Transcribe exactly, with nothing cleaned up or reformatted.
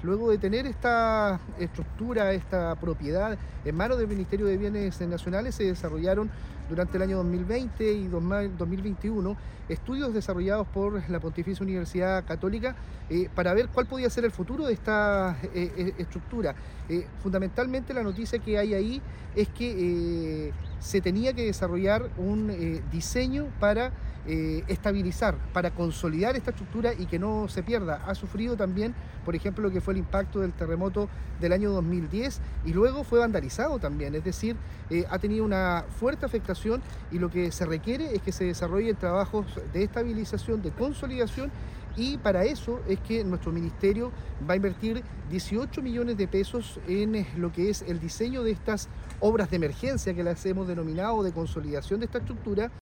luego de tener esta estructura, esta propiedad en manos del Ministerio de Bienes Nacionales, se desarrollaron durante el año dos mil veinte y dos mil veintiuno estudios desarrollados por la Pontificia Universidad Católica eh, para ver cuál podía ser el futuro de esta eh, eh, estructura. Eh, fundamentalmente la noticia que hay ahí es que eh, se tenía que desarrollar un eh, diseño para eh, estabilizar, para consolidar esta estructura y que no se pierda. Ha sufrido también, por ejemplo, lo que fue el impacto del terremoto del año dos mil diez y luego fue vandalizado también, es decir, eh, ha tenido una fuerte afectación y lo que se requiere es que se desarrollen trabajos de estabilización, de consolidación, y para eso es que nuestro ministerio va a invertir dieciocho millones de pesos en lo que es el diseño de estas obras de emergencia que las hemos denominado de consolidación de esta estructura.